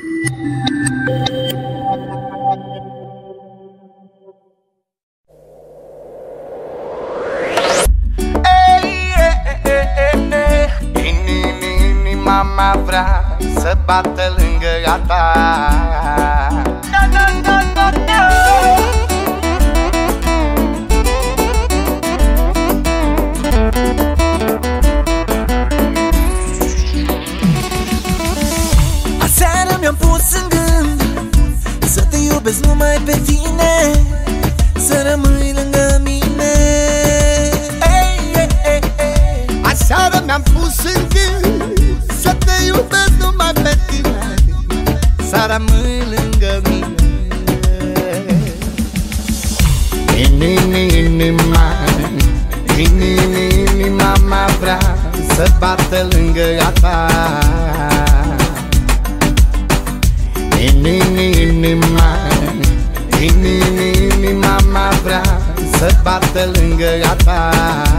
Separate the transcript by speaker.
Speaker 1: Inima vrea să bată lângă a ta.
Speaker 2: Aseară mi-am pus în gând să te iubesc numai pe tine, să rămâi lângă mine.
Speaker 1: Aseară mi-am pus în gând să te iubesc numai pe tine, să rămâi lângă mine. Inima mea vrea să bată lângă a ta. Inima mea vrea să bată lângă a ta.